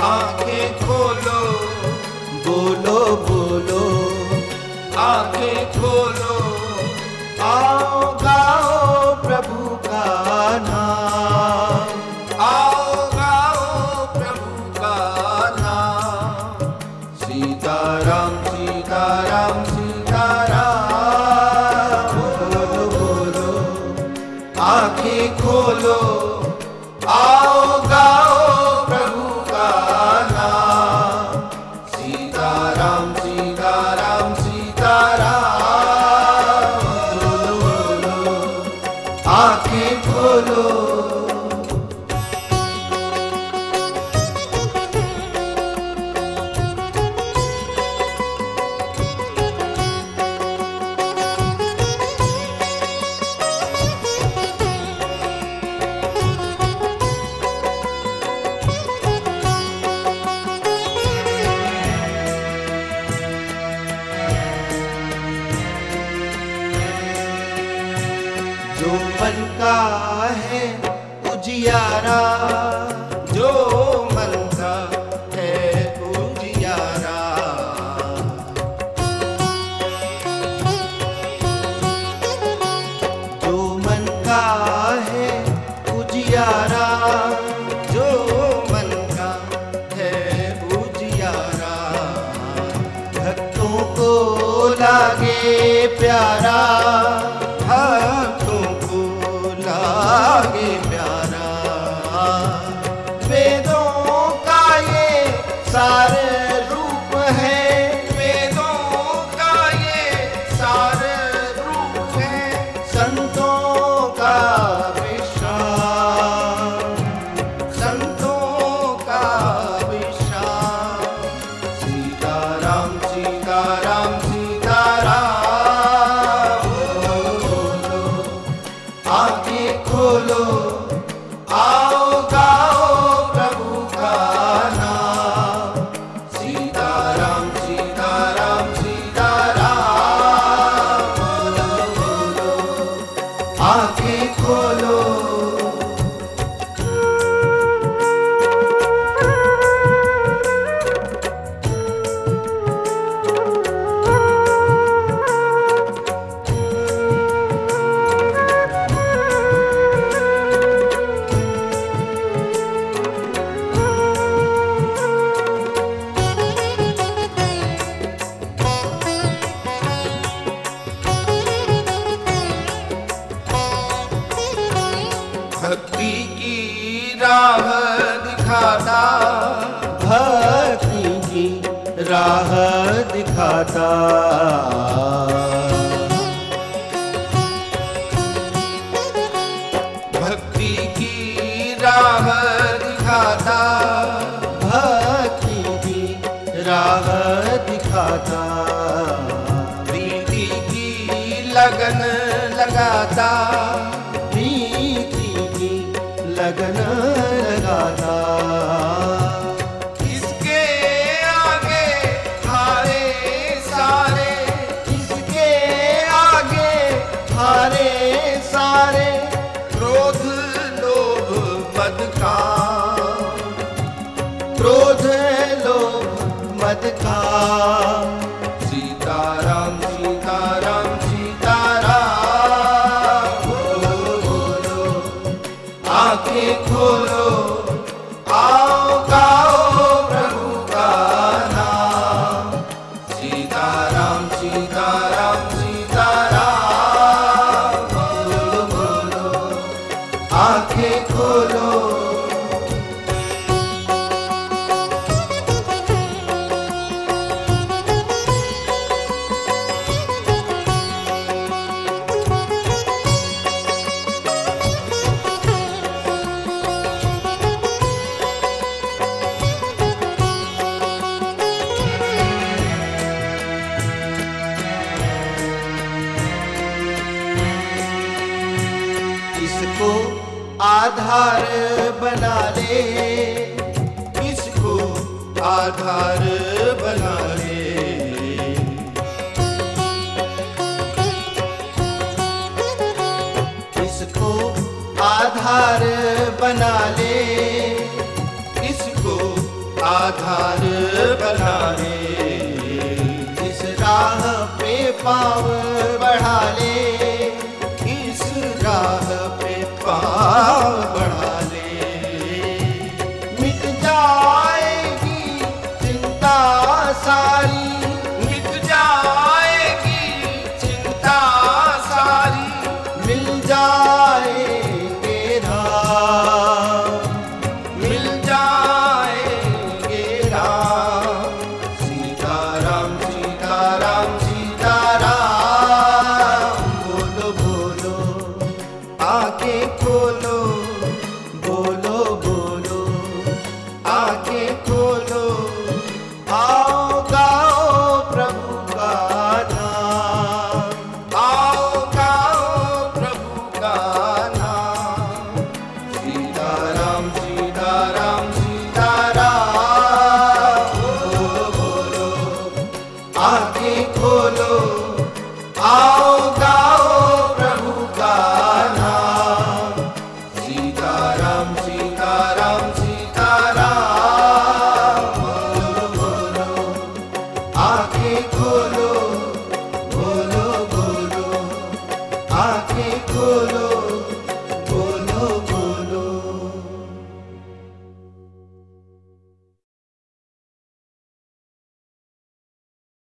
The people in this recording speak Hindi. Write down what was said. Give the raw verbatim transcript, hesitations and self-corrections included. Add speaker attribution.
Speaker 1: आंखें खोलो,
Speaker 2: बोलो बोलो
Speaker 1: आंखें खोलो,
Speaker 2: आओ गाओ प्रभु का नाम,
Speaker 1: आओ गाओ प्रभु का नाम।
Speaker 2: सीताराम सीताराम सीताराम, बोलो बोलो
Speaker 1: आंखें खोलो, आओ गाओ प्रभु का नाम। सीताराम सीताराम सीताराम,
Speaker 2: बोलो बोलो
Speaker 1: आंखें खोलो।
Speaker 2: जो मन का है उजियारा,
Speaker 1: जो मन का है उजियारा,
Speaker 2: जो मन का है उजियारा,
Speaker 1: जो मन का है उजियारा,
Speaker 2: भक्तों को लागे प्यारा,
Speaker 1: भक्तों को लागे प्यारा। वेदों का ये सारे रूप है, वेदों का ये सारे रूप है।
Speaker 2: संतों का विश्राम,
Speaker 1: संतों का विश्राम। सीताराम सीताराम सीताराम, बोलो आंखें खोलो, आओ गाओ प्रभु का नाम। सीताराम सीताराम सीताराम, बोलो बोलो आंखें खोलो। भक्ति की राह दिखाता,
Speaker 2: भक्ति की राह दिखाता,
Speaker 1: भक्ति की राह दिखाता,
Speaker 2: भक्ति की राह दिखाता,
Speaker 1: प्रीति की लगन लगाता,
Speaker 2: प्रीति की लगन लगाता,
Speaker 1: इसके आगे हारे सारे,
Speaker 2: इसके आगे हारे सारे,
Speaker 1: क्रोध लोभ मद काम,
Speaker 2: क्रोध लोभ मद का।
Speaker 1: सीताराम सीताराम सीताराम, बोलो बोलो आंखें खोलो, आओ गाओ प्रभु का नाम। सीताराम सीताराम सीताराम, बोलो बोलो आंखें खोलो।
Speaker 2: इसको आधार बना ले,
Speaker 1: इसको आधार बना ले,
Speaker 2: इसको आधार बना ले,
Speaker 1: इसको आधार बना ले।
Speaker 2: इस राह पे पाँव बढ़ा ले,
Speaker 1: इस राह पे पाँव बढ़ा ले।
Speaker 2: मिट जाएगी चिंता सारी,
Speaker 1: मिट जाएगी चिंता सारी।
Speaker 2: मिल जाएंगे राम,
Speaker 1: मिल जाएंगे राम। सीताराम सीताराम सीताराम।
Speaker 2: बोलो बोलो
Speaker 1: आंखें खोलो,
Speaker 2: बोलो बोलो,
Speaker 1: आंखें खोलो।
Speaker 2: आओ गाओ प्रभु का नाम,
Speaker 1: आओ गाओ प्रभु का नाम। सीताराम सीताराम सीताराम। बोलो बोलो आंखें खोलो, आओ गाओ प्रभु का नाम। सीताराम सीताराम सीताराम। बोलो बोलो आंखें खोलो, बोलो बोलो आंखें खोलो।